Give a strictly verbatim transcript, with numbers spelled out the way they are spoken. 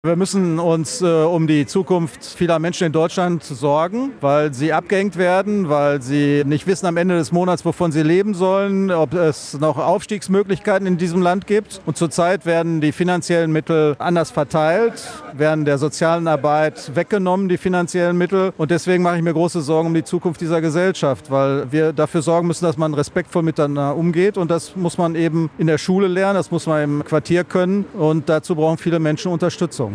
Wir müssen uns äh, um die Zukunft vieler Menschen in Deutschland sorgen, weil sie abgehängt werden, weil sie nicht wissen am Ende des Monats, wovon sie leben sollen, ob es noch Aufstiegsmöglichkeiten in diesem Land gibt. Und zurzeit werden die finanziellen Mittel anders verteilt, werden der sozialen Arbeit weggenommen, die finanziellen Mittel. Und deswegen mache ich mir große Sorgen um die Zukunft dieser Gesellschaft, weil wir dafür sorgen müssen, dass man respektvoll miteinander umgeht. Und das muss man eben in der Schule lernen, das muss man im Quartier können. Und dazu brauchen viele Menschen Unterstützung.